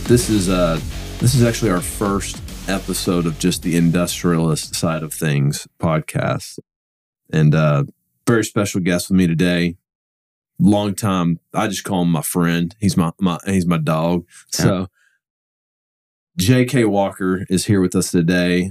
This is actually our first episode of just the industrialist side of things podcast, and very special guest with me today. Long time, I just call him my friend. He's my dog. So J.K. Walker is here with us today.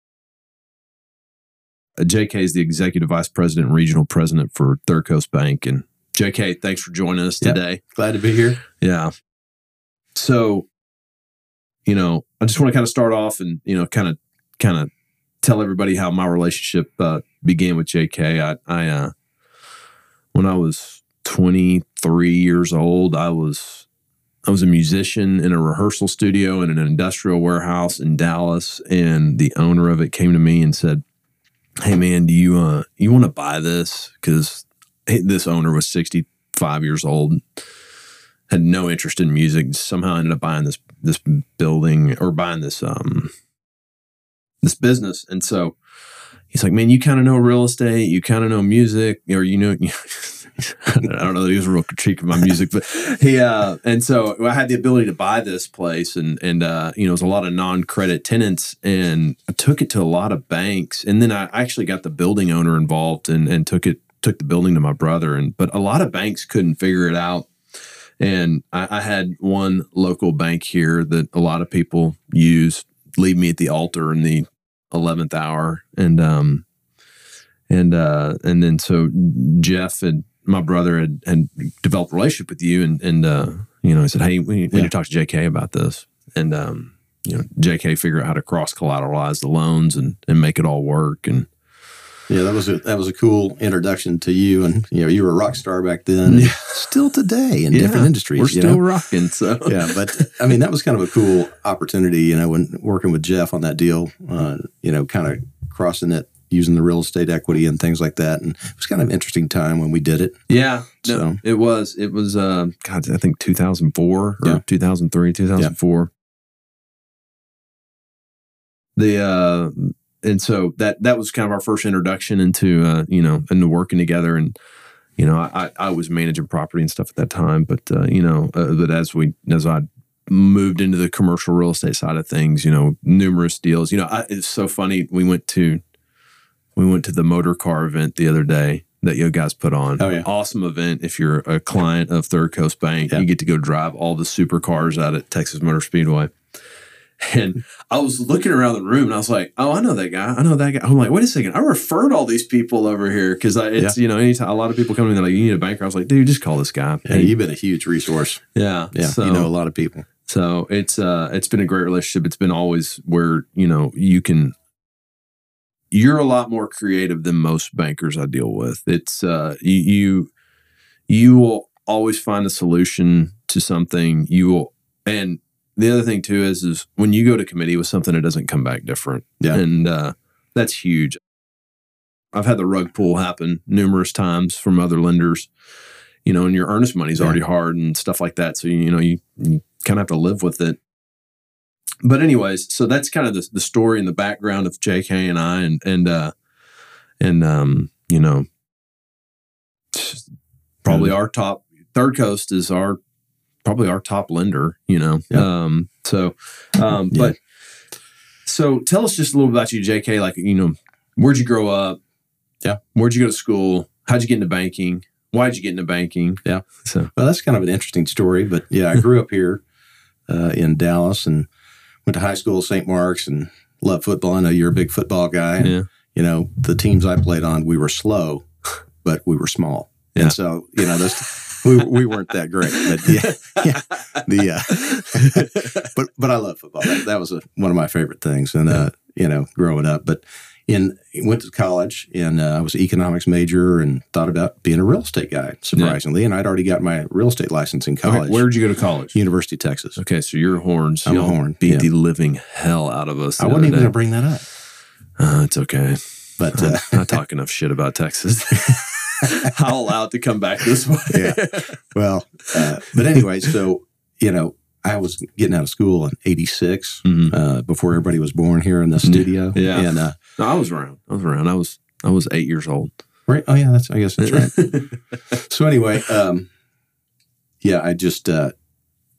J.K. is the Executive Vice President and Regional President for Third Coast Bank. And J.K., thanks for joining us today. Glad to be here. Yeah. So, I just want to kind of start off and, kind of tell everybody how my relationship began with J.K. I when I was 23 years old, I was a musician in a rehearsal studio in an industrial warehouse in Dallas, and the owner of it came to me and said, "Hey man, do you want to buy this?" Because this owner was 65 years old, had no interest in music. Somehow ended up buying this building, or buying this business, and so he's like, "Man, you kind of know real estate, you kind of know music, or I don't know that he was a real critique of my music, but he and so I had the ability to buy this place, and it was a lot of non-credit tenants, and I took it to a lot of banks, and then I actually got the building owner involved and took the building to my brother, but a lot of banks couldn't figure it out, and I had one local bank here that a lot of people use leave me at the altar in the 11th hour, and then so Jeff and my brother had developed a relationship with you, and he said, "Hey, we need to talk to JK about this." And JK figured out how to cross collateralize the loans and make it all work. And yeah, that was a cool introduction to you. And you were a rock star back then, and still today in different industries. We're still rocking. So yeah, but I mean that was kind of a cool opportunity. When working with Jeff on that deal, kind of crossing it, using the real estate equity and things like that. And it was kind of an interesting time when we did it. Yeah. So it was, I think 2004 or 2003, 2004. Yeah. And so that was kind of our first introduction into, into working together. And, I was managing property and stuff at that time, but as I moved into the commercial real estate side of things, numerous deals, it's so funny. We went to the motor car event the other day that you guys put on. Oh, yeah. Awesome event. If you're a client of Third Coast Bank, you get to go drive all the supercars out at Texas Motor Speedway. And I was looking around the room and I was like, "Oh, I know that guy. I'm like, wait a second. I referred all these people over here." Cause anytime a lot of people come in, they're like, "You need a banker." I was like, "Dude, just call this guy." Yeah, you've been a huge resource. Yeah. Yeah. So, a lot of people. So it's been a great relationship. It's been always where, you're a lot more creative than most bankers I deal with. It's you will always find a solution to something. And the other thing too is when you go to committee with something, it doesn't come back different. Yeah, and that's huge. I've had the rug pull happen numerous times from other lenders. And your earnest money is already hard and stuff like that. So you kind of have to live with it. But anyways, so that's kind of the story and the background of JK and I, and probably our top. Third Coast is probably our top lender. But so tell us just a little bit about you, JK. Like where'd you grow up? Yeah, where'd you go to school? How'd you get into banking? Why'd you get into banking? Yeah, well, that's kind of an interesting story. But yeah, I grew up here in Dallas and went to high school at St. Mark's and loved football. I know you're a big football guy. And, the teams I played on, we were slow, but we were small. Yeah. And so, we weren't that great. But but I love football. That was one of my favorite things. And, growing up. But went to college, and I was an economics major and thought about being a real estate guy, surprisingly. And I'd already got my real estate license in college. Okay, where did you go to college? University of Texas. Okay, so you're Horns. I'm a Horn. Beat the living hell out of us. I wasn't even going to bring that up. It's okay. But I talk enough shit about Texas. I'll allow it to come back this way. Yeah. Well, but anyway, so, I was getting out of school in '86 before everybody was born here in the studio. Yeah. And no, I was around. I was 8 years old. Right. Oh yeah. I guess that's right. So anyway, I just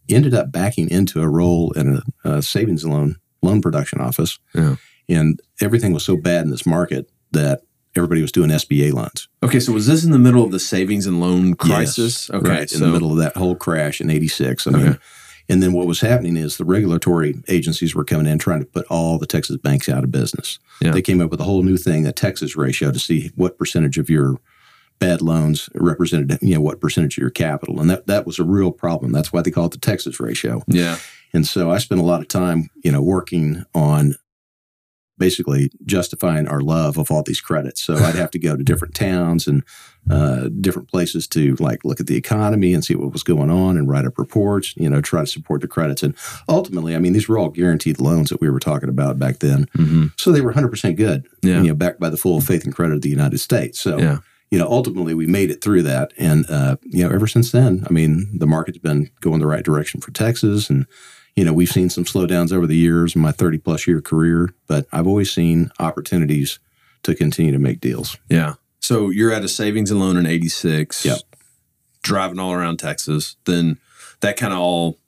ended up backing into a role in a savings loan production office. Yeah. And everything was so bad in this market that everybody was doing SBA loans. Okay, so was this in the middle of the savings and loan crisis? Yes, okay, right, in the middle of that whole crash in '86. I mean, and then what was happening is the regulatory agencies were coming in trying to put all the Texas banks out of business. Yeah. They came up with a whole new thing, the Texas ratio, to see what percentage of your bad loans represented, what percentage of your capital. And that was a real problem. That's why they call it the Texas ratio. Yeah. And so I spent a lot of time, working on basically justifying our love of all these credits. So I'd have to go to different towns and different places to look at the economy and see what was going on and write up reports, try to support the credits. And ultimately, I mean, these were all guaranteed loans that we were talking about back then. Mm-hmm. So they were 100% good, yeah. Backed by the full faith and credit of the United States. So, yeah. Ultimately we made it through that. And, ever since then, I mean, the market's been going the right direction for Texas. And, we've seen some slowdowns over the years in my 30-plus year career, but I've always seen opportunities to continue to make deals. Yeah. So you're at a savings and loan in '86, yep. driving all around Texas. Then that kind of all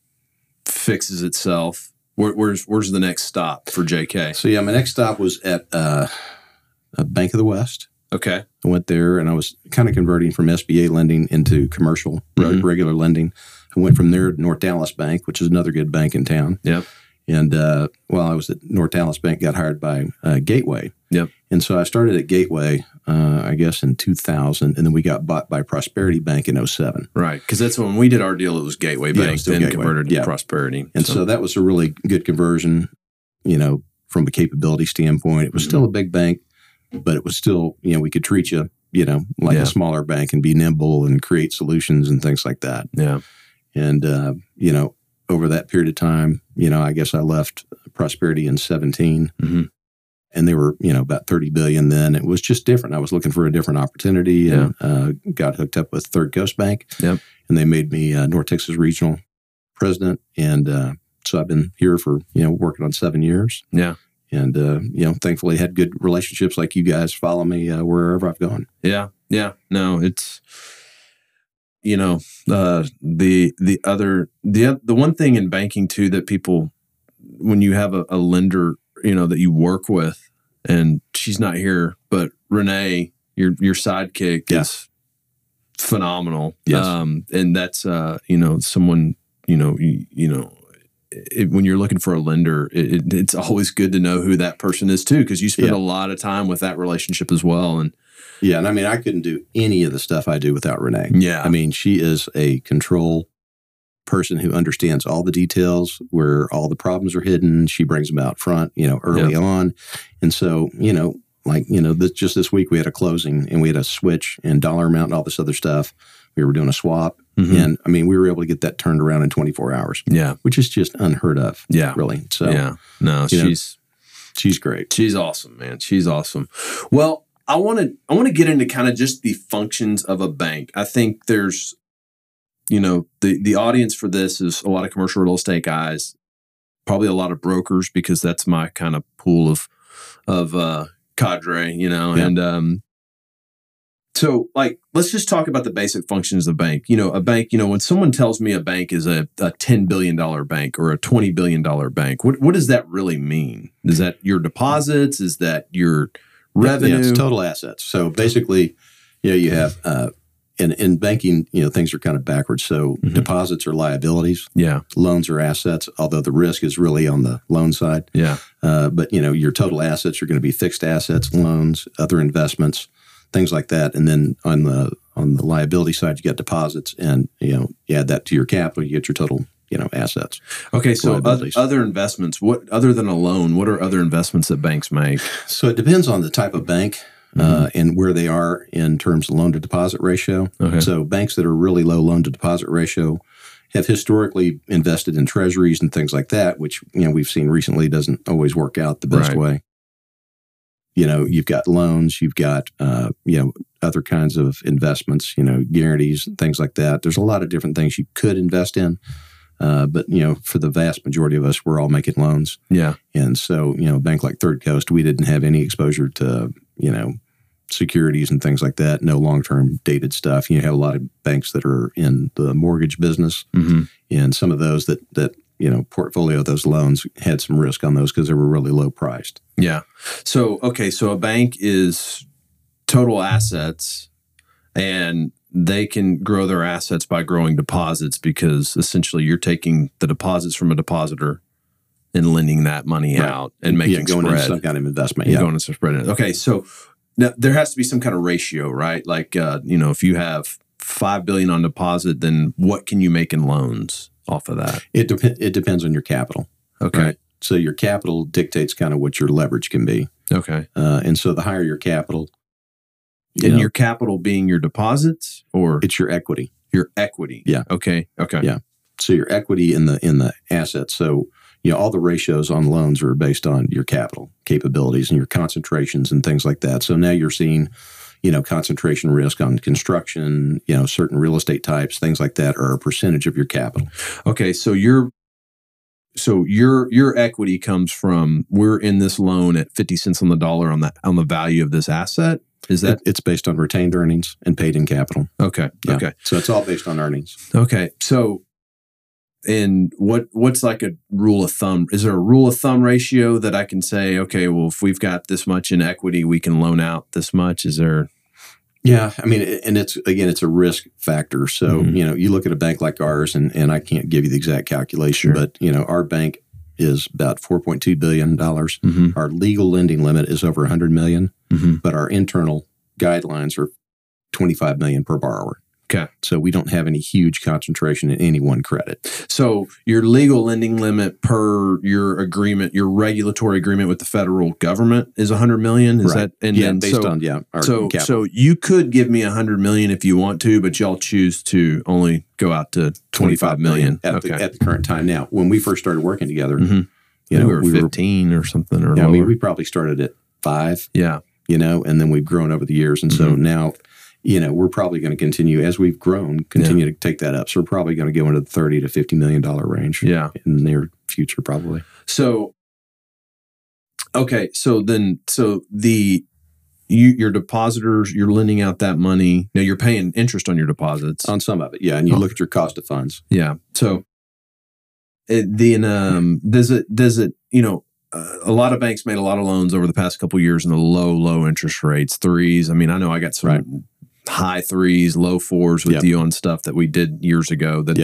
fixes itself. Where's the next stop for JK? So, my next stop was at a Bank of the West. Okay. I went there and I was kind of converting from SBA lending into commercial, regular lending. I went from there to North Dallas Bank, which is another good bank in town. Yep. And while I was at North Dallas Bank, got hired by Gateway. Yep. And so I started at Gateway, I guess, in 2000, and then we got bought by Prosperity Bank in 2007. Right, because that's when we did our deal. It was Gateway Bank, then Gateway. converted to Prosperity. And so that was a really good conversion, from a capability standpoint. It was still a big bank, but it was still, we could treat you, like a smaller bank and be nimble and create solutions and things like that. Yeah. And, over that period of time, I guess I left Prosperity in 2017. Mm-hmm. And they were, about $30 billion then. It was just different. I was looking for a different opportunity and got hooked up with Third Coast Bank. Yep. And they made me North Texas Regional President. And so I've been here for, working on 7 years. Yeah. And, thankfully had good relationships like you guys follow me wherever I've gone. Yeah. Yeah. No, it's, the one thing in banking too, that people, when you have a lender, that you work with, and she's not here, but Renee, your sidekick is phenomenal. Yes. And that's, someone, when you're looking for a lender, it's always good to know who that person is too, because you spend a lot of time with that relationship as well. And I mean, I couldn't do any of the stuff I do without Renee. Yeah. I mean, she is a control person who understands all the details, where all the problems are hidden. She brings them out front, early on. And so, just this week we had a closing and we had a switch and dollar amount and all this other stuff. We were doing a swap. Mm-hmm. And I mean, we were able to get that turned around in 24 hours. Yeah. Which is just unheard of. Yeah. Really. So, no, she's great. She's awesome, man. She's awesome. Well, I want to get into kind of just the functions of a bank. I think there's, the audience for this is a lot of commercial real estate guys, probably a lot of brokers, because that's my kind of pool of cadre, and so let's just talk about the basic functions of a bank. A bank, when someone tells me a bank is a $10 billion bank or a $20 billion bank, what does that really mean? Is that your deposits? Is that your revenue? Yeah, it's total assets. So basically, you have in banking, things are kind of backwards. So deposits are liabilities. Yeah. Loans are assets, although the risk is really on the loan side. Yeah. But, your total assets are going to be fixed assets, loans, other investments, things like that. And then on the liability side, you got deposits, and, you add that to your capital, you get your total, assets. Okay. So other investments, what other than a loan, what are other investments that banks make? So it depends on the type of bank. And where they are in terms of loan to deposit ratio. Okay. So banks that are really low loan to deposit ratio have historically invested in treasuries and things like that, which, we've seen recently doesn't always work out the best way. You've got loans, you've got, other kinds of investments, guarantees, things like that. There's a lot of different things you could invest in. But, for the vast majority of us, we're all making loans. Yeah. And so, a bank like Third Coast, we didn't have any exposure to, securities and things like that, no long-term dated stuff. You have a lot of banks that are in the mortgage business, and some of those that portfolio those loans had some risk on those because they were really low priced. Yeah. So, okay. So a bank is total assets, and they can grow their assets by growing deposits, because essentially you're taking the deposits from a depositor and lending that money out and making going spread. into some kind of investment. Going into spread. Okay. So now there has to be some kind of ratio, right? Like, if you have $5 billion on deposit, then what can you make in loans off of that? It depends on your capital. Okay. Right? So your capital dictates kind of what your leverage can be. Okay. And so the higher your capital, your capital being your deposits, or it's your equity. Your equity. Yeah. Okay. Yeah. So your equity in the assets. So all the ratios on loans are based on your capital capabilities and your concentrations and things like that. So now you're seeing, concentration risk on construction, certain real estate types, things like that are a percentage of your capital. Okay. So your equity comes from, we're in this loan at 50 cents on the dollar on the value of this asset. Is that it's based on retained earnings and paid in capital? Okay. Yeah. Okay. So it's all based on earnings. Okay. So, and what's like a rule of thumb? Is there a rule of thumb ratio that I can say, okay, well, if we've got this much in equity, we can loan out this much? Is there? Yeah. I mean, and it's a risk factor. So, you look at a bank like ours, and I can't give you the exact calculation, but, our bank is about $4.2 billion. Our legal lending limit is over $100 million, but our internal guidelines are $25 million per borrower. Okay. So we don't have any huge concentration in any one credit. So your legal lending limit per your agreement, your regulatory agreement with the federal government is $100 million. Is that? And yeah, based on our capital. So you could give me $100 million if you want to, but y'all choose to only go out to $25 million at the current time. Now, when we first started working together, we were 15 or something, or lower. I mean, we probably started at 5. Yeah. And then we've grown over the years, and so now, we're probably going to continue as we've grown, to take that up. So we're probably going to go into the $30 to $50 million range. Yeah. In the near future, probably. So, okay. So your depositors, you're lending out that money. Now you're paying interest on your deposits. On some of it. Yeah. And you look at your cost of funds. Yeah. So does it, a lot of banks made a lot of loans over the past couple of years in the low interest rates, 3s. I mean, I know I got some high 3s, low 4s with you on stuff that we did years ago that,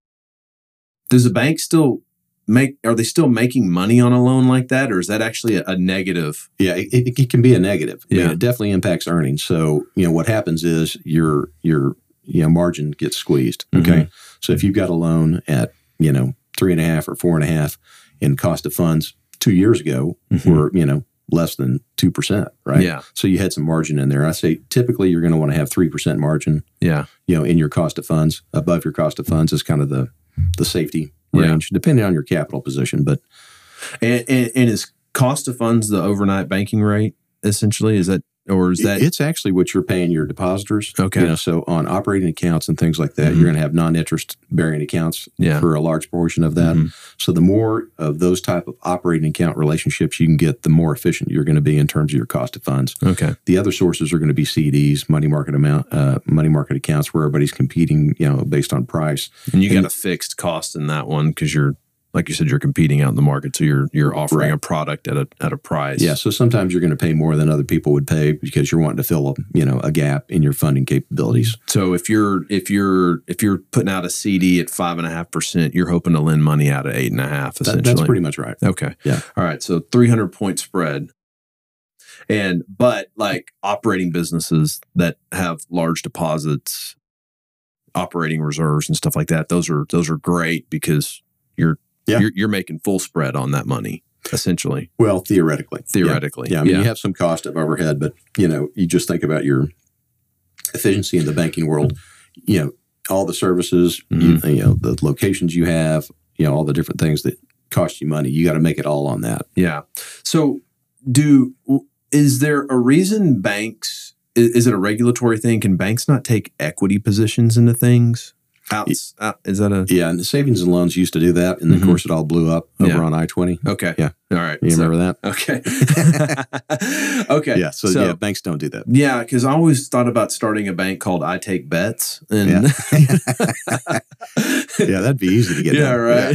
does the bank still are they still making money on a loan like that? Or is that actually a negative? Yeah, it can be a negative. Yeah. I mean, it definitely impacts earnings. So, what happens is your margin gets squeezed. Okay. So if you've got a loan at, 3.5 or 4.5 in cost of funds 2 years ago were, less than 2%, right? Yeah. So you had some margin in there. I say typically you're going to want to have 3% margin. Yeah. In your cost of funds. Above your cost of funds is kind of the safety range, depending on your capital position. But and is cost of funds the overnight banking rate essentially? Is that? Or is that? It's actually what you're paying your depositors. Okay. So on operating accounts and things like that, you're going to have non-interest bearing accounts for a large portion of that. So the more of those type of operating account relationships you can get, the more efficient you're going to be in terms of your cost of funds. Okay. The other sources are going to be CDs, money market accounts where everybody's competing, based on price. And you got a fixed cost in that one because you're, like you said, you're competing out in the market, so you're offering a product at a price. Yeah, so sometimes you're going to pay more than other people would pay because you're wanting to fill a gap in your funding capabilities. So if you're putting out a CD at 5.5%, you're hoping to lend money out at 8.5%. Essentially, that's pretty much right. Okay. Yeah. All right. So 300-point spread. But like operating businesses that have large deposits, operating reserves, and stuff like that, those are great because you're making full spread on that money, essentially. Well, theoretically. Yeah. I mean, you have some cost of overhead, but, you just think about your efficiency in the banking world, all the services, the locations you have, all the different things that cost you money. You got to make it all on that. Yeah. So is there a reason banks, is it a regulatory thing? Can banks not take equity positions into things? Is that a? Yeah, and the savings and loans used to do that, and of course it all blew up over on I-20. Okay. Yeah. All right. You remember that? Okay. Okay. Yeah. So banks don't do that. Yeah, because I always thought about starting a bank called I Take Bets. And yeah, that'd be easy to get done. Right.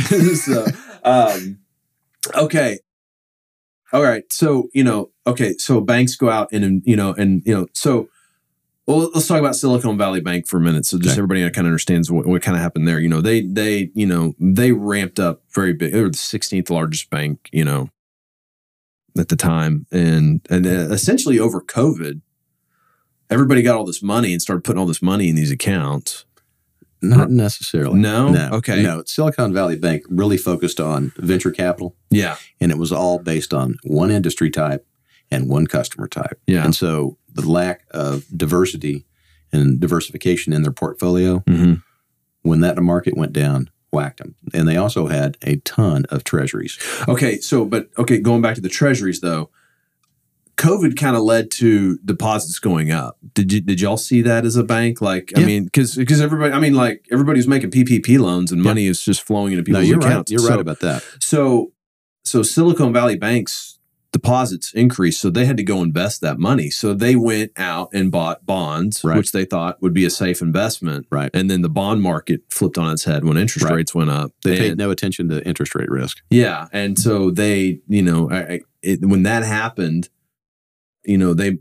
Okay. All right. So, so banks go out so well, let's talk about Silicon Valley Bank for a minute. So just everybody kind of understands what kind of happened there. They ramped up very big. They were the 16th largest bank, at the time. And essentially over COVID, everybody got all this money and started putting all this money in these accounts. Not necessarily. No? Okay. No, Silicon Valley Bank really focused on venture capital. Yeah. And it was all based on one industry type and one customer type. Yeah. And so the lack of diversity and diversification in their portfolio, when that market went down, whacked them. And they also had a ton of treasuries. Okay. Going back to the treasuries though, COVID kind of led to deposits going up. Did y'all see that as a bank? Like, I mean, because everybody was making PPP loans and money is just flowing into people's accounts. You're right about that. So Silicon Valley Bank's deposits increased, so they had to go invest that money. So they went out and bought bonds, which they thought would be a safe investment. Right. And then the bond market flipped on its head when interest rates went up. They paid no attention to interest rate risk. Yeah. And so they, when that happened, they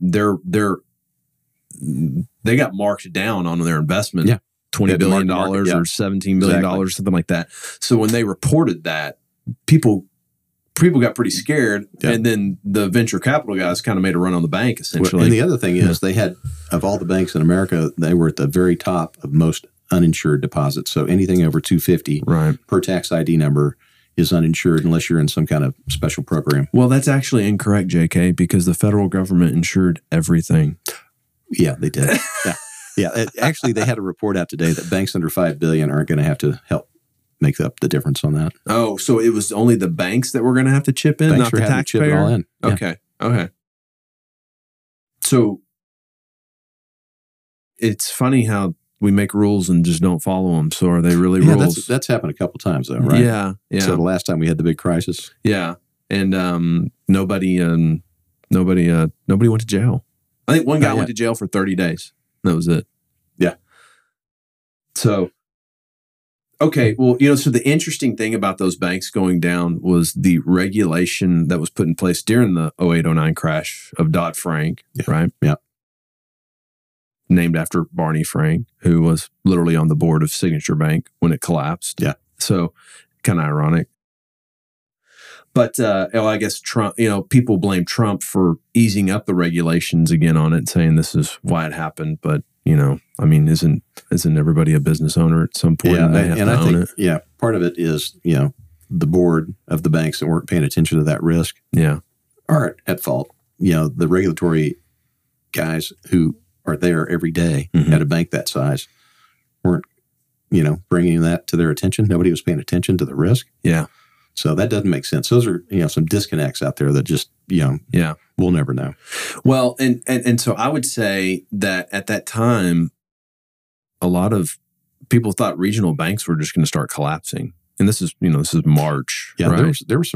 got marked down on their investment. Yeah. $20 billion or $17 billion, something like that. So when they reported that, people got pretty scared, and then the venture capital guys kind of made a run on the bank, essentially. Well, and the other thing is they had, of all the banks in America, they were at the very top of most uninsured deposits. So anything over $250 per tax ID number is uninsured unless you're in some kind of special program. Well, that's actually incorrect, JK, because the federal government insured everything. Yeah, they did. Actually, they had a report out today that banks under $5 billion aren't going to have to help make up the difference on that. Oh, so it was only the banks that were going to have to chip in, banks not the taxpayer? Chip it all in. Yeah. Okay. So it's funny how we make rules and just don't follow them. So are they really rules? That's happened a couple times though, right? Yeah. So the last time we had the big crisis. Yeah. And nobody went to jail. I think one guy went to jail for 30 days. That was it. Yeah. So okay, well, so the interesting thing about those banks going down was the regulation that was put in place during the 08-09 crash of Dodd-Frank, right? Yeah. Named after Barney Frank, who was literally on the board of Signature Bank when it collapsed. Yeah. So kind of ironic. But I guess Trump, people blame Trump for easing up the regulations again on it, saying this is why it happened. But isn't everybody a business owner at some point? Yeah, and they have to own it. Yeah, part of it is the board of the banks that weren't paying attention to that risk. Yeah, are at fault. The regulatory guys who are there every day at a bank that size weren't bringing that to their attention. Nobody was paying attention to the risk. Yeah. So that doesn't make sense. Those are, some disconnects out there that just, we'll never know. Well, and so I would say that at that time, a lot of people thought regional banks were just going to start collapsing. And this is March. Yeah. Right? There were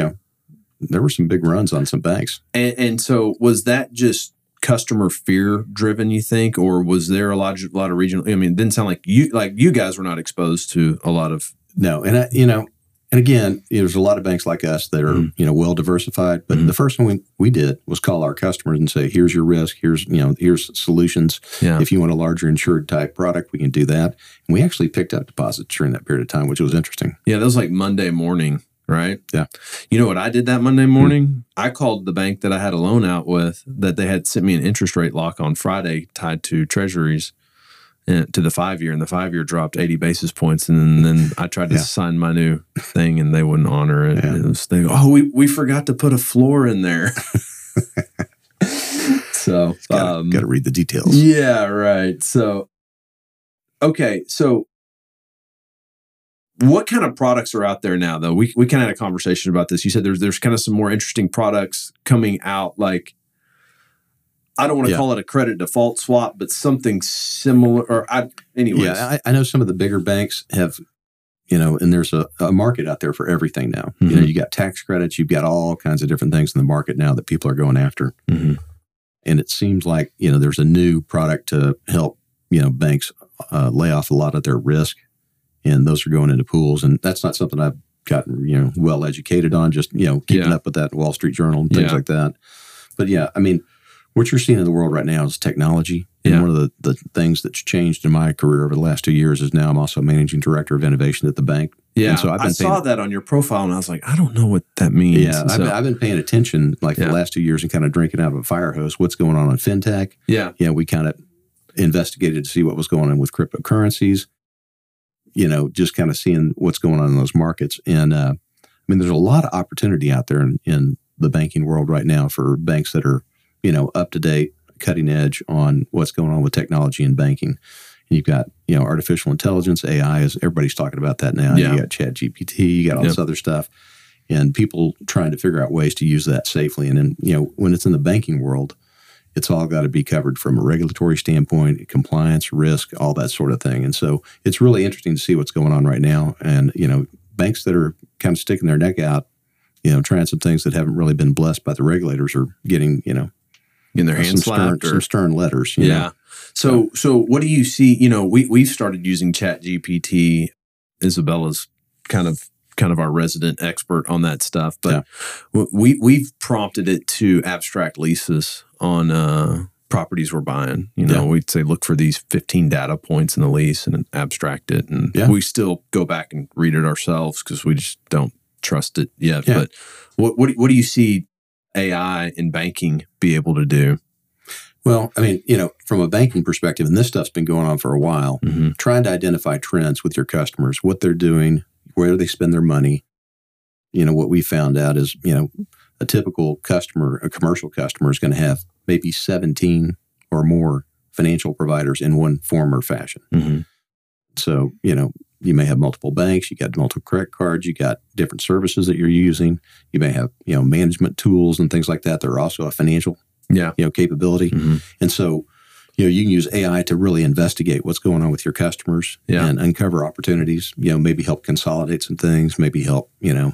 some big runs on some banks. And so was that just customer fear driven, you think, or was there a lot of regional? I mean, it didn't sound like you guys were not exposed to a lot of. No. And and again, there's a lot of banks like us that are, well diversified. But the first thing we did was call our customers and say, here's your risk. Here's solutions. Yeah. If you want a larger insured type product, we can do that. And we actually picked up deposits during that period of time, which was interesting. Yeah, that was like Monday morning, right? Yeah. You know what I did that Monday morning? I called the bank that I had a loan out with that they had sent me an interest rate lock on Friday tied to treasuries. To the 5-year, and the 5-year dropped 80 basis points, and then I tried to sign my new thing, and they wouldn't honor it. Yeah. It was we forgot to put a floor in there. So got to read the details. Yeah, right. So okay, so what kind of products are out there now? Though we kind of had a conversation about this. You said there's kind of some more interesting products coming out, like. I don't want to call it a credit default swap, but something similar. Anyways. Yeah, I know some of the bigger banks have, and there's a market out there for everything now. Mm-hmm. You got tax credits, you've got all kinds of different things in the market now that people are going after. Mm-hmm. And it seems like, there's a new product to help, banks lay off a lot of their risk. And those are going into pools. And that's not something I've gotten, well educated on, just, keeping up with that Wall Street Journal and things like that. But yeah, I mean, what you're seeing in the world right now is technology. And one of the things that's changed in my career over the last 2 years is now I'm also managing director of innovation at the bank. Yeah, and so I saw that on your profile, and I was like, I don't know what that means. Yeah, I've been paying attention the last 2 years and kind of drinking out of a fire hose. What's going on in fintech? Yeah. We kind of investigated to see what was going on with cryptocurrencies, just kind of seeing what's going on in those markets. And I mean, there's a lot of opportunity out there in the banking world right now for banks that are, up to date, cutting edge on what's going on with technology and banking. And you've got, artificial intelligence, AI, is everybody's talking about that now. Yeah. You got ChatGPT, you got all this other stuff, and people trying to figure out ways to use that safely. And then, when it's in the banking world, it's all got to be covered from a regulatory standpoint, compliance, risk, all that sort of thing. And so it's really interesting to see what's going on right now. And, banks that are kind of sticking their neck out, trying some things that haven't really been blessed by the regulators are getting, in their hands slapped, some stern letters. Yeah. So what do you see? We've started using ChatGPT. Isabella's kind of our resident expert on that stuff, but we've prompted it to abstract leases on properties we're buying. We'd say, look for these 15 data points in the lease and abstract it. And we still go back and read it ourselves because we just don't trust it yet. Yeah. But what do you see AI in banking be able to do? Well, I mean, from a banking perspective, and this stuff's been going on for a while, trying to identify trends with your customers, what they're doing, where they spend their money. What we found out is, a typical customer, a commercial customer, is going to have maybe 17 or more financial providers in one form or fashion. Mm-hmm. So, you may have multiple banks, you got multiple credit cards, you got different services that you're using. You may have, management tools and things like that. They're also a financial, capability. Mm-hmm. And so, you can use AI to really investigate what's going on with your customers and uncover opportunities, maybe help consolidate some things, maybe help,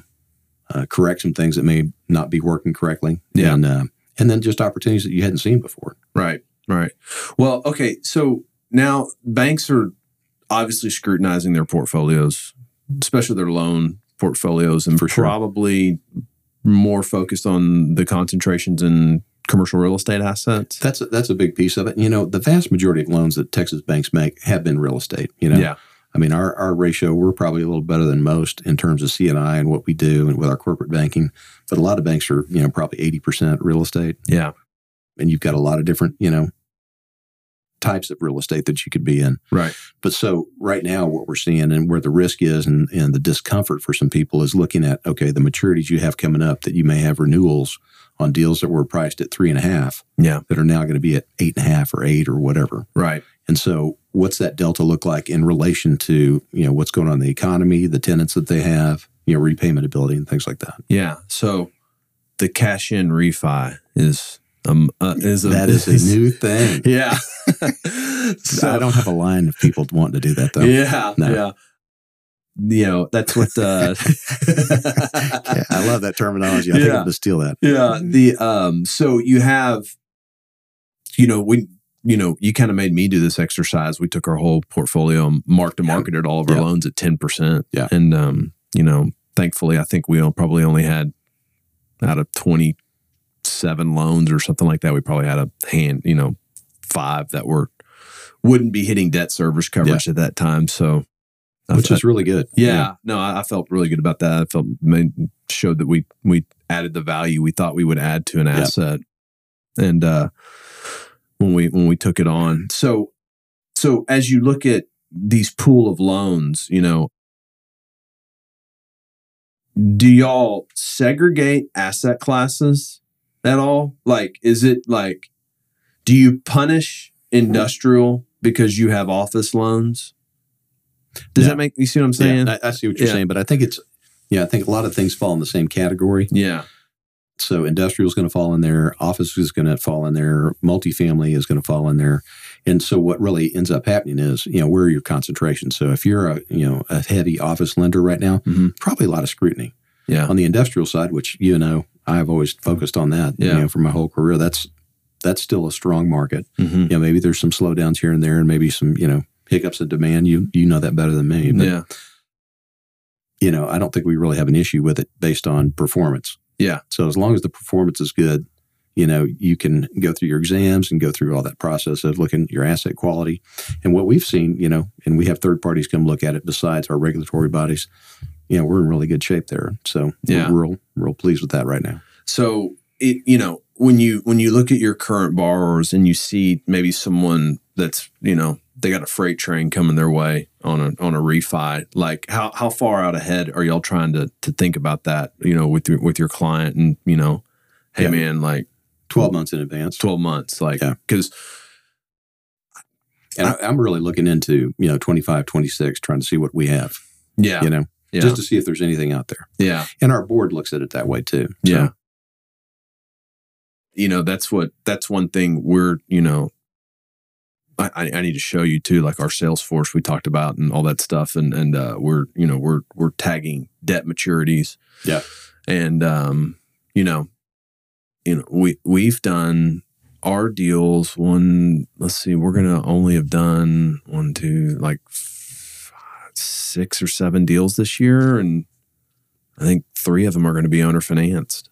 correct some things that may not be working correctly. Yeah. And then just opportunities that you hadn't seen before. Right. Well, okay. So now banks are obviously scrutinizing their portfolios, especially their loan portfolios, and probably more focused on the concentrations in commercial real estate assets. That's a big piece of it. The vast majority of loans that Texas banks make have been real estate. Yeah. I mean, our ratio, we're probably a little better than most in terms of C&I and what we do and with our corporate banking. But a lot of banks are, probably 80% real estate. Yeah. And you've got a lot of different, types of real estate that you could be in. Right. But so right now what we're seeing and where the risk is and the discomfort for some people is looking at, okay, the maturities you have coming up that you may have renewals on deals that were priced at 3.5 that are now going to be at 8.5 or 8 or whatever. Right. And so what's that delta look like in relation to, what's going on in the economy, the tenants that they have, repayment ability and things like that. Yeah. So the cash in refi is a new thing. Yeah. So, I don't have a line of people wanting to do that though. Yeah. No. Yeah. That's what I love that terminology. I think I'm going to steal that. Yeah. So you have, you kind of made me do this exercise. We took our whole portfolio and mark-to-marketed all of our loans at 10%. Yeah. And, thankfully, I think we probably only had out of 27 loans or something like that, we probably had a 5 that wouldn't be hitting debt service coverage at that time. So, which is really good. Yeah. No, I felt really good about that. I felt showed that we added the value we thought we would add to an asset. And when we took it on. So as you look at these pool of loans, do y'all segregate asset classes at all? Like, is it like, do you punish industrial because you have office loans? Does that make you see what I'm saying? I see what you're saying, but I think I think a lot of things fall in the same category. Yeah. So industrial is going to fall in there. Office is going to fall in there. Multifamily is going to fall in there. And so what really ends up happening is, where are your concentrations? So if you're a heavy office lender right now, probably a lot of scrutiny. Yeah. On the industrial side, which I've always focused on that. For my whole career, that's still a strong market. Maybe there's some slowdowns here and there, and maybe some hiccups in demand. You know that better than me. But, I don't think we really have an issue with it based on performance. Yeah. So as long as the performance is good, you can go through your exams and go through all that process of looking at your asset quality. And what we've seen, and we have third parties come look at it besides our regulatory bodies, we're in really good shape there. So we're real pleased with that right now. So, when you look at your current borrowers and you see maybe someone that's, they got a freight train coming their way on a refi, like how far out ahead are y'all trying to think about that, with your client and, hey man, like 12 months in advance, 12 months, like, because I'm really looking into, 25, 26, trying to see what we have, just to see if there's anything out there. Yeah. And our board looks at it that way too. So. Yeah. That's one thing we're, I need to show you too, like our Salesforce we talked about and all that stuff. And we're tagging debt maturities. Yeah. And, we've done our deals let's see, we're going to only have done 6 or 7 deals this year. And I think 3 of them are going to be owner financed,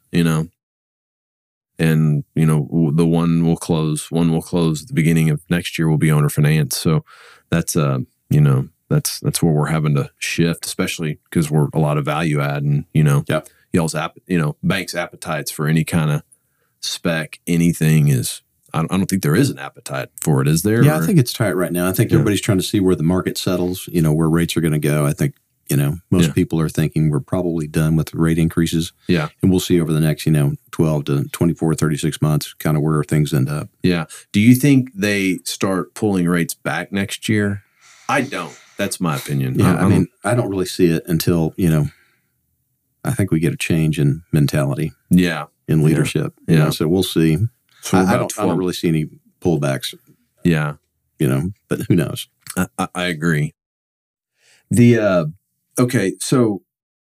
and, the one will close at the beginning of next year will be owner finance. So that's, that's where we're having to shift, especially because we're a lot of value add and, y'all's banks' appetites for any kind of spec, anything is, I don't think there is an appetite for it. Is there? Yeah, I think it's tight right now. I think everybody's trying to see where the market settles, where rates are going to go. I think, most people are thinking we're probably done with rate increases. Yeah. And we'll see over the next, 12 to 24, 36 months, kind of where things end up. Yeah. Do you think they start pulling rates back next year? I don't. That's my opinion. Yeah. I don't really see it until, I think we get a change in mentality. Yeah. In leadership. Yeah. So we'll see. So I don't really see any pullbacks. Yeah. But who knows? I agree. Okay, so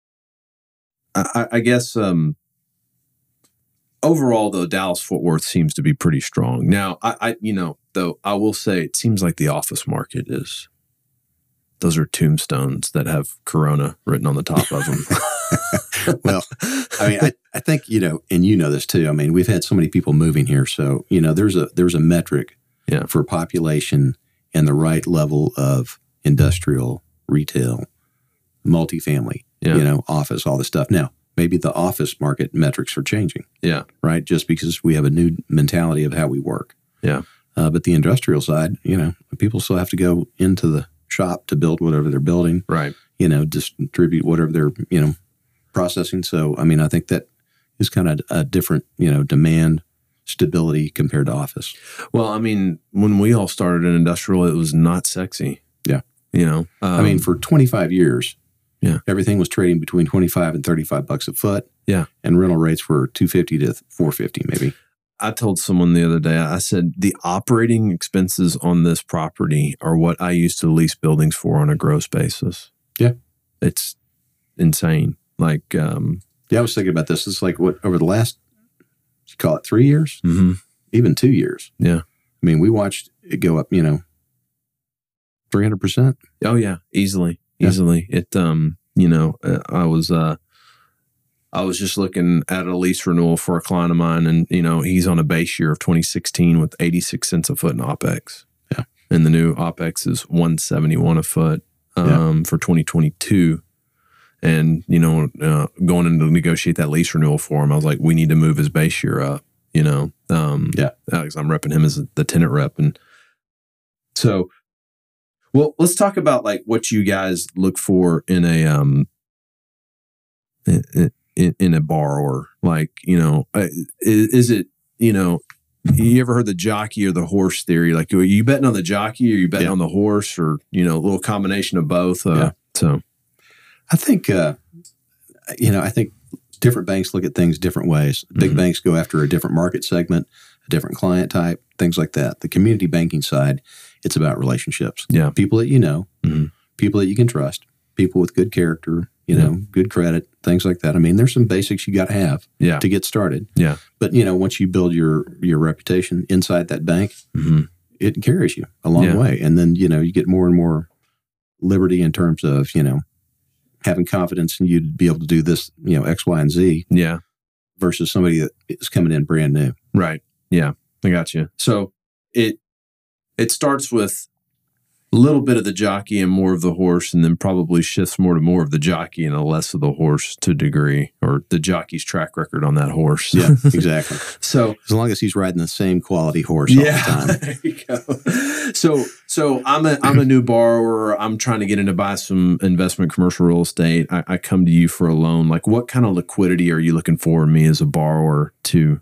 I guess overall, though, Dallas-Fort Worth seems to be pretty strong. Now, though, I will say it seems like the office market is, those are tombstones that have Corona written on the top of them. Well, I think, and this too. We've had so many people moving here. So, there's a metric for population and the right level of industrial, retail, multifamily, office, all this stuff. Now, maybe the office market metrics are changing. Yeah. Right. Just because we have a new mentality of how we work. Yeah. But the industrial side, people still have to go into the shop to build whatever they're building. Right. Distribute whatever they're, processing. So, I think that is kind of a different, demand stability compared to office. Well, when we all started in industrial, it was not sexy. Yeah. For 25 years, everything was trading between $25 and $35 a foot. Yeah. And rental rates were $250 to $450 maybe. I told someone the other day, I said, the operating expenses on this property are what I used to lease buildings for on a gross basis. Yeah. It's insane. Like, I was thinking about this. It's like what, over the last, you call it 3 years? Mm-hmm. Even 2 years. Yeah. We watched it go up, 300%. Oh yeah. Easily. It, I was just looking at a lease renewal for a client of mine and, he's on a base year of 2016 with 86 cents a foot in OpEx. Yeah. And the new OpEx is $171 a foot, for 2022. And, going in to negotiate that lease renewal for him, I was like, we need to move his base year up, because I'm repping him as the tenant rep. And so, well, let's talk about like what you guys look for in a, in a borrower. Like, is it, you ever heard the jockey or the horse theory? Like, are you betting on the jockey or are you betting on the horse or, a little combination of both? So I think, I think different banks look at things different ways. Big banks go after a different market segment, a different client type, things like that. The community banking side, it's about relationships. Yeah. People that you know, people that you can trust, people with good character, good credit, things like that. I mean, there's some basics you got to have to get started. Yeah. But, once you build your reputation inside that bank, it carries you a long way. And then, you get more and more liberty in terms of, having confidence in you to be able to do this, X, Y, and Z. Yeah. Versus somebody that is coming in brand new. Right. Yeah. I got you. So it starts with a little bit of the jockey and more of the horse, and then probably shifts more of the jockey and less of the horse to a degree, or the jockey's track record on that horse. Yeah, exactly. So as long as he's riding the same quality horse all the time. There you go. So I'm a new borrower. I'm trying to get in to buy some investment commercial real estate. I come to you for a loan. Like, what kind of liquidity are you looking for in me as a borrower to,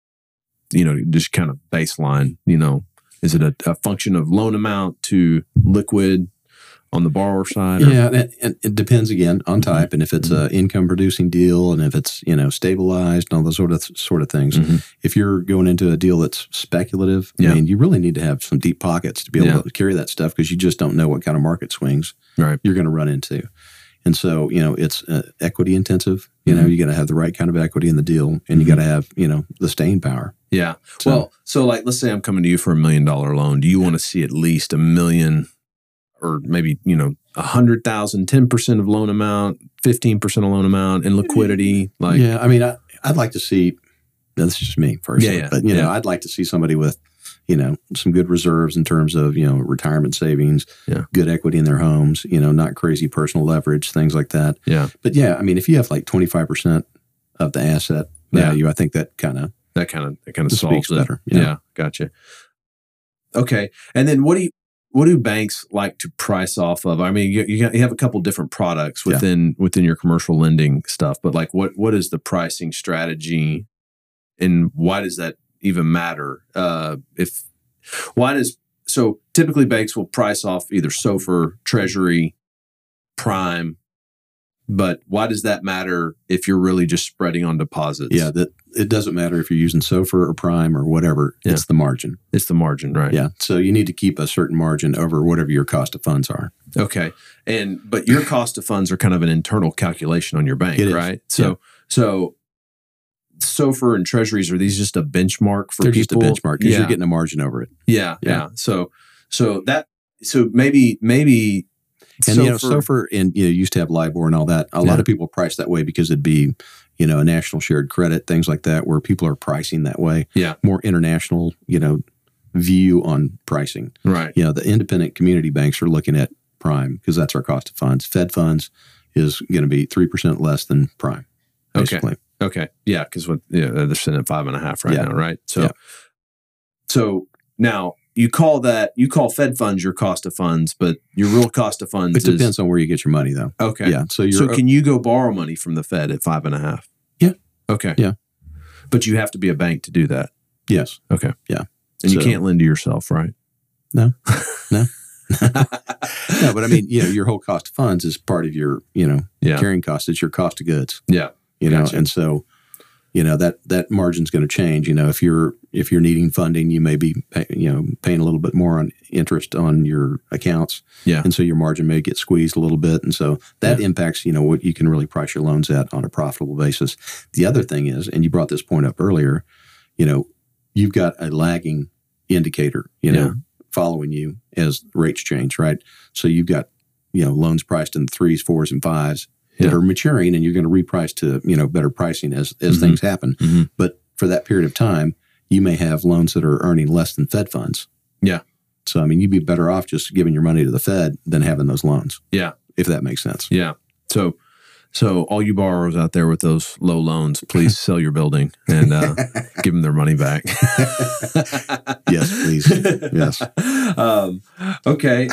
just kind of baseline, Is it a function of loan amount to liquid on the borrower side? Yeah, and it depends again on type, and if it's an income producing deal, and if it's stabilized, and all those sort of things. If you're going into a deal that's speculative, I mean, you really need to have some deep pockets to be able to carry that stuff, because you just don't know what kind of market swings you're going to run into. And so, it's equity intensive. You got to have the right kind of equity in the deal, and you got to have, the staying power. Yeah. So like, let's say I'm coming to you for $1 million loan. Do you want to see at least $1 million, or maybe, 100,000, 10% of loan amount, 15% of loan amount, and liquidity? Like, yeah, I mean, I'd like to see, that's just me personally, but, I'd like to see somebody with, some good reserves in terms of, retirement savings, good equity in their homes, not crazy personal leverage, things like that. Yeah. But I mean, if you have like 25% of the asset value, I think that kind of solves it better. Yeah. Gotcha. Okay. And then what do banks like to price off of? I mean, you have a couple different products within your commercial lending stuff, but like, what is the pricing strategy, and why does that even matter? So typically banks will price off either SOFR, Treasury, Prime, but why does that matter if you're really just spreading on deposits? Yeah, it doesn't matter if you're using SOFR or Prime or whatever. Yeah. It's the margin. It's the margin, right? Yeah. So you need to keep a certain margin over whatever your cost of funds are. Okay. But your cost of funds are kind of an internal calculation on your bank, right? So SOFR and Treasuries, are these just a benchmark for They're people? Just a benchmark because you're getting a margin over it. Yeah. So maybe. And SOFR and used to have LIBOR and all that. A lot of people price that way because it'd be, a national shared credit, things like that, where people are pricing that way. Yeah. More international, view on pricing. Right. The independent community banks are looking at Prime because that's our cost of funds. Fed funds is going to be 3% less than Prime, basically. Okay. Yeah, because they're sitting at 5.5 right now, right? So now you call Fed funds your cost of funds, but your real cost of funds depends on where you get your money, though. Okay. Yeah. So can you go borrow money from the Fed at 5.5? Yeah. Okay. Yeah. But you have to be a bank to do that. Yes. Okay. Yeah. And you can't lend to yourself, right? No. No, but I mean, your whole cost of funds is part of your, carrying cost. It's your cost of goods. Yeah. Gotcha. And so, that margin's going to change. If you're needing funding, you may be, paying a little bit more on interest on your accounts. Yeah. And so your margin may get squeezed a little bit. And so that impacts, what you can really price your loans at on a profitable basis. The other thing is, and you brought this point up earlier, you've got a lagging indicator, following you as rates change, right? So you've got, loans priced in the 3s, 4s, and 5s. That are maturing, and you're going to reprice to better pricing as things happen. Mm-hmm. But for that period of time, you may have loans that are earning less than Fed funds. Yeah. So I mean, you'd be better off just giving your money to the Fed than having those loans. Yeah, if that makes sense. Yeah. So all you borrowers out there with those low loans, please sell your building and give them their money back. Yes, please. Yes. Okay.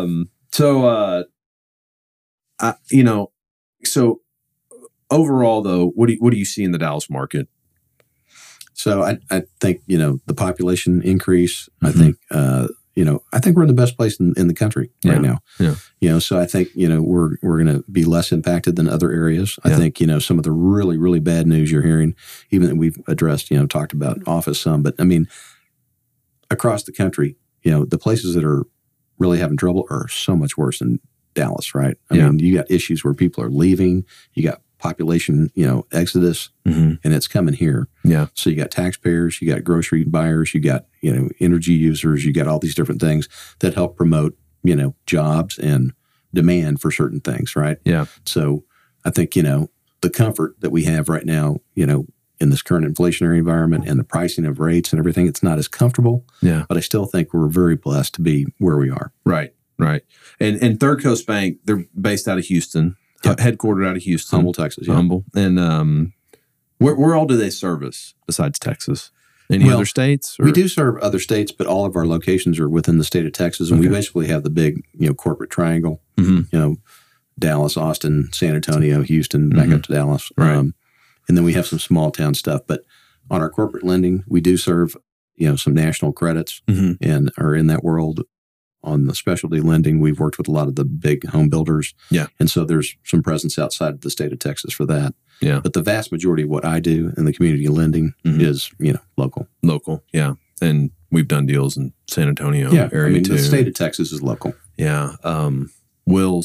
So overall, though, what do you see in the Dallas market? So I think the population increase. Mm-hmm. I think I think we're in the best place in the country right now. Yeah. So I think, we're going to be less impacted than other areas. I think, some of the really, really bad news you're hearing, even that we've addressed, talked about office some, but I mean, across the country, the places that are really having trouble are so much worse than Dallas, right? I mean, you got issues where people are leaving, you got population, exodus, and it's coming here. Yeah. So you got taxpayers, you got grocery buyers, you got, energy users, you got all these different things that help promote, jobs and demand for certain things, right? Yeah. So I think, the comfort that we have right now, in this current inflationary environment and the pricing of rates and everything, it's not as comfortable. Yeah. But I still think we're very blessed to be where we are. Right. Right. And Third Coast Bank, they're based out of Houston. Headquartered out of Houston. Humble, Texas. Yeah. Humble. And where all do they service besides Texas? Any other states? Or? We do serve other states, but all of our locations are within the state of Texas. And we basically have the big, corporate triangle, Dallas, Austin, San Antonio, Houston, back up to Dallas. Right. And then we have some small town stuff. But on our corporate lending, we do serve, some national credits and are in that world. On the specialty lending, we've worked with a lot of the big home builders. Yeah. And so there's some presence outside of the state of Texas for that. Yeah. But the vast majority of what I do in the community lending is, local. Local. Yeah. And we've done deals in San Antonio area too. The state of Texas is local. Yeah. Will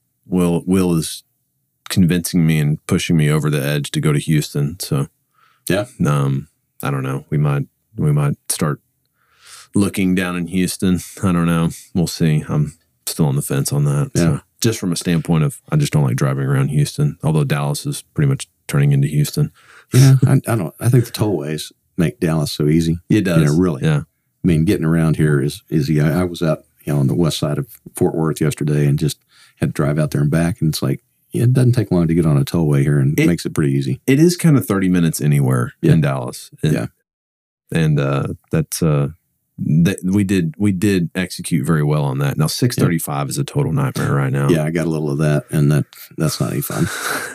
is convincing me and pushing me over the edge to go to Houston. So yeah. I don't know. We might start looking down in Houston. I don't know. We'll see. I'm still on the fence on that. Yeah. So just from a standpoint of, I just don't like driving around Houston, although Dallas is pretty much turning into Houston. Yeah. I think the tollways make Dallas so easy. It does. Really. Yeah. I mean, getting around here is easy. I was out, on the west side of Fort Worth yesterday and just had to drive out there and back. And it's like, it doesn't take long to get on a tollway here and it makes it pretty easy. It is kind of 30 minutes anywhere in Dallas. And that's, we did execute very well on that. Now 635 is a total nightmare right now. Yeah, I got a little of that, and that's not any fun.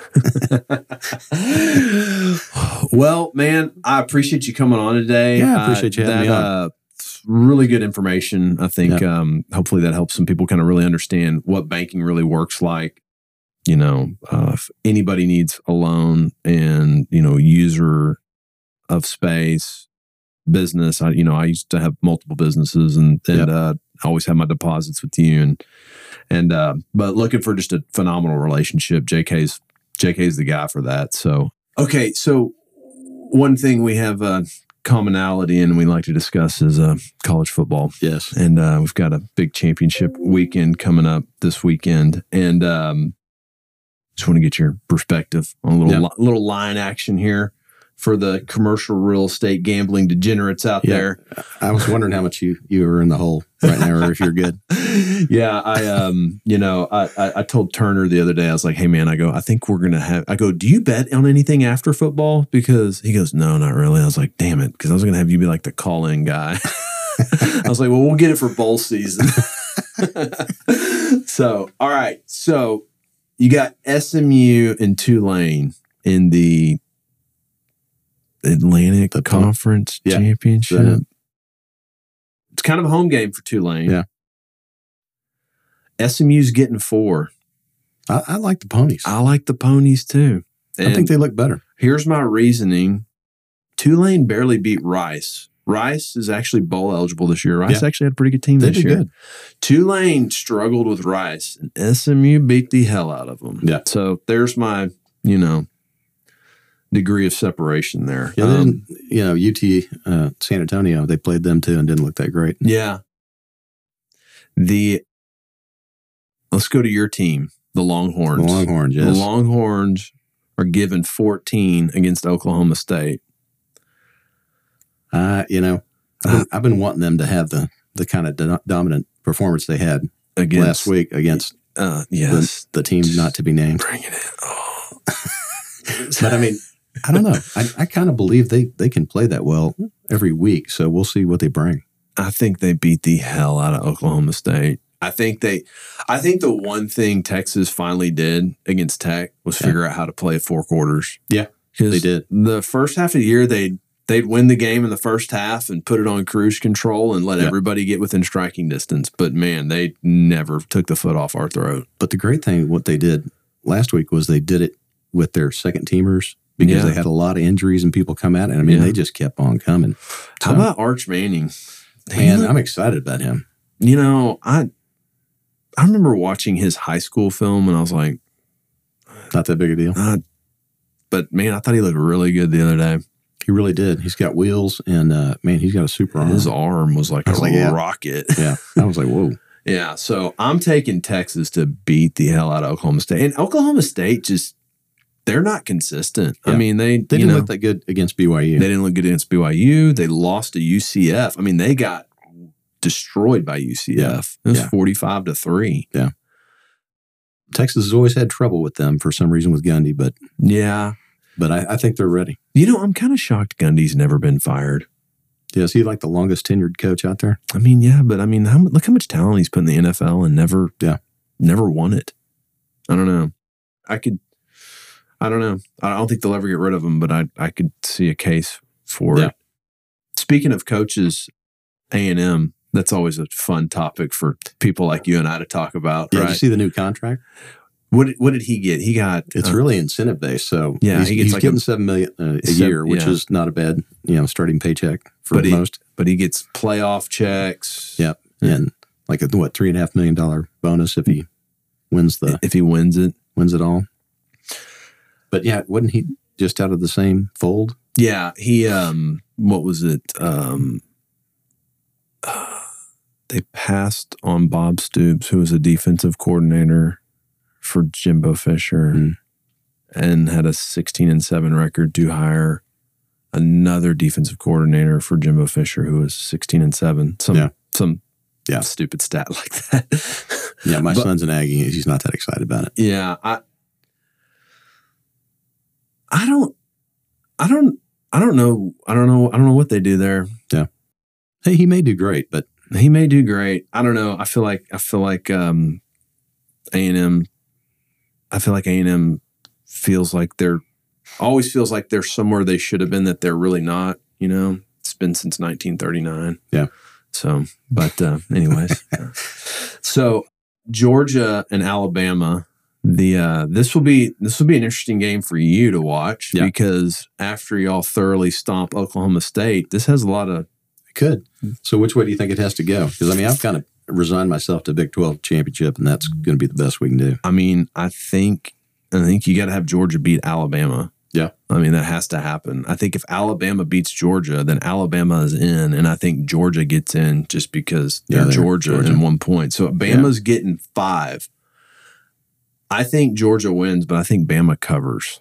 Well, man, I appreciate you coming on today. Yeah, I appreciate you having me on. Really good information. I think hopefully that helps some people kind of really understand what banking really works like. If anybody needs a loan and user of space. Business. I used to have multiple businesses and I always had my deposits with you and but looking for just a phenomenal relationship. JK's the guy for that. So, okay. So one thing we have a commonality and we like to discuss is college football. Yes. And we've got a big championship weekend coming up this weekend. And just want to get your perspective on a little line action here. For the commercial real estate gambling degenerates out there. I was wondering how much you were in the hole right now, or if you're good. Yeah, I told Turner the other day, I was like, hey man, I think we're gonna do you bet on anything after football? Because he goes, no, not really. I was like, damn it, because I was gonna have you be like the call-in guy. I was like, well, we'll get it for bowl season. So, all right. So you got SMU and Tulane in the Atlantic Conference Championship. It's kind of a home game for Tulane. Yeah. SMU's getting 4. I like the Ponies. I like the Ponies too. And I think they look better. Here's my reasoning. Tulane barely beat Rice. Rice is actually bowl eligible this year. Rice actually had a pretty good team this year. Good. Tulane struggled with Rice, and SMU beat the hell out of them. Yeah. So there's my, degree of separation there. Yeah, UT San Antonio, they played them too and didn't look that great. Yeah. Let's go to your team, the Longhorns. The Longhorns, yes. The Longhorns are given 14 against Oklahoma State. I've been wanting them to have the kind of dominant performance they had last week against the team not to be named. Bring it in. Oh. But I mean, I don't know. I kind of believe they can play that well every week. So we'll see what they bring. I think they beat the hell out of Oklahoma State. I think the one thing Texas finally did against Tech was figure out how to play 4 quarters. Yeah, they did. The first half of the year, they they'd win the game in the first half and put it on cruise control and let everybody get within striking distance. But, man, they never took the foot off our throat. But the great thing, what they did last week was they did it with their second teamers because they had a lot of injuries and people come at it. I mean, they just kept on coming. So, how about Arch Manning? Man, I'm excited about him. You know, I remember watching his high school film and I was like, not that big a deal. But, man, I thought he looked really good the other day. He really did. He's got wheels, and, man, he's got a super arm. His arm was like a rocket. Yeah. I was like, whoa. Yeah, so I'm taking Texas to beat the hell out of Oklahoma State. And Oklahoma State just, they're not consistent. Yeah. I mean, they didn't look that good against BYU. They didn't look good against BYU. They lost to UCF. I mean, they got destroyed by UCF. Yeah. It was 45-3. Yeah. Texas has always had trouble with them for some reason with Gundy, but But I think they're ready. You know, I'm kind of shocked Gundy's never been fired. Yeah, is he like the longest tenured coach out there? I mean, yeah, but I mean, look how much talent he's put in the NFL and never won it. I don't know. I don't know. I don't think they'll ever get rid of him, but I could see a case for it. Speaking of coaches, A&M, that's always a fun topic for people like you and I to talk about. Yeah, right? Did you see the new contract? What did he get? He got it's really incentive based. So he's like getting $7 million a year, which is not a bad starting paycheck for most. But he gets playoff checks. Yep, and like a $3.5 million bonus if he wins it all. But yeah, wasn't he just out of the same fold? Yeah, he what was it? They passed on Bob Stoops, who was a defensive coordinator for Jimbo Fisher, and had a 16-7 record to hire another defensive coordinator for Jimbo Fisher who was 16-7. Some stupid stat like that. Yeah, my son's an Aggie. He's not that excited about it. Yeah, I don't know. I don't know what they do there. Yeah. Hey, he may do great, but he may do great. I don't know. I feel like A&M. I feel like A&M always feels like they're somewhere they should have been that they're really not. You know, it's been since 1939. Yeah. So, but anyways, so Georgia and Alabama. This will be an interesting game for you to watch because after y'all thoroughly stomp Oklahoma State, this has a lot of. It could. So which way do you think it has to go? Because I mean, I've kind of resigned myself to Big 12 championship, and that's going to be the best we can do. I mean, I think you got to have Georgia beat Alabama. Yeah. I mean, that has to happen. I think if Alabama beats Georgia, then Alabama is in, and I think Georgia gets in just because they're Georgia in 1 point. So Bama's getting 5. I think Georgia wins, but I think Bama covers.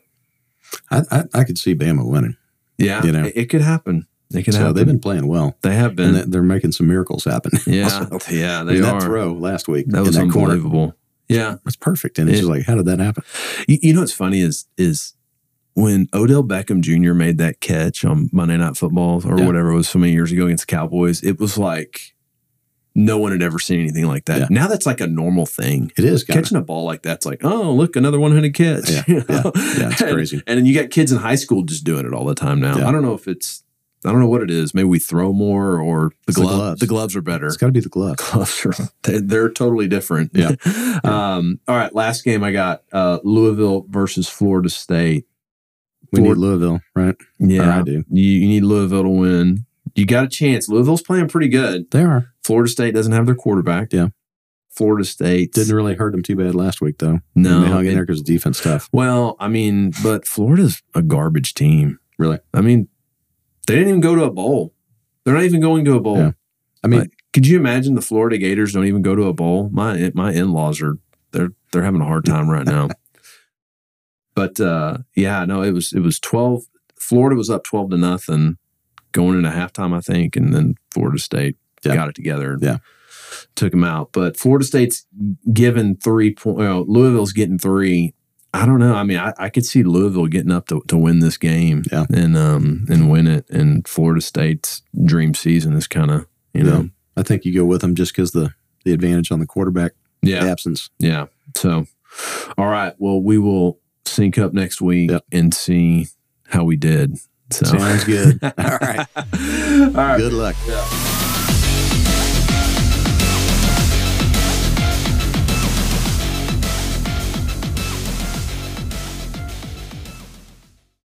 I could see Bama winning. Yeah, it could happen. It could happen. They've been playing well. They have been. And they're making some miracles happen. Yeah, they are. That throw last week. That was unbelievable. Corner, yeah. It's perfect. And it's just like, how did that happen? You know what's funny is when Odell Beckham Jr. made that catch on Monday Night Football or whatever it was so many years ago against the Cowboys, it was like no one had ever seen anything like that. Yeah. Now that's like a normal thing. It is. Catching a ball like that's like, oh, look, another one-handed catch. Yeah, it's crazy. And then you got kids in high school just doing it all the time now. Yeah. I don't know what it is. Maybe we throw more or the gloves. The gloves are better. It's got to be the gloves. Gloves they're totally different. Yeah. All right, last game I got Louisville versus Florida State. We need Louisville, right? Yeah, I do. You need Louisville to win. You got a chance. Louisville's playing pretty good. They are. Florida State doesn't have their quarterback. Yeah. Florida State didn't really hurt them too bad last week, though. No, they hung in there because of defense stuff. Well, I mean, but Florida's a garbage team. Really? I mean, they didn't even go to a bowl. They're not even going to a bowl. Yeah. I mean, could you imagine the Florida Gators don't even go to a bowl? My in-laws they're having a hard time right now. But it was 12. Florida was up 12-0 going into halftime, I think, and then Florida State got it together. Yeah. Took them out. But Florida State's given 3 points. Louisville's getting 3. I don't know. I mean, I could see Louisville getting up to win this game and win it. And Florida State's dream season is kind of, know. I think you go with them just because the advantage on the quarterback absence. Yeah. So, all right. Well, we will sync up next week and see how we did. So. Sounds good. All right. All right. Good luck. Yeah.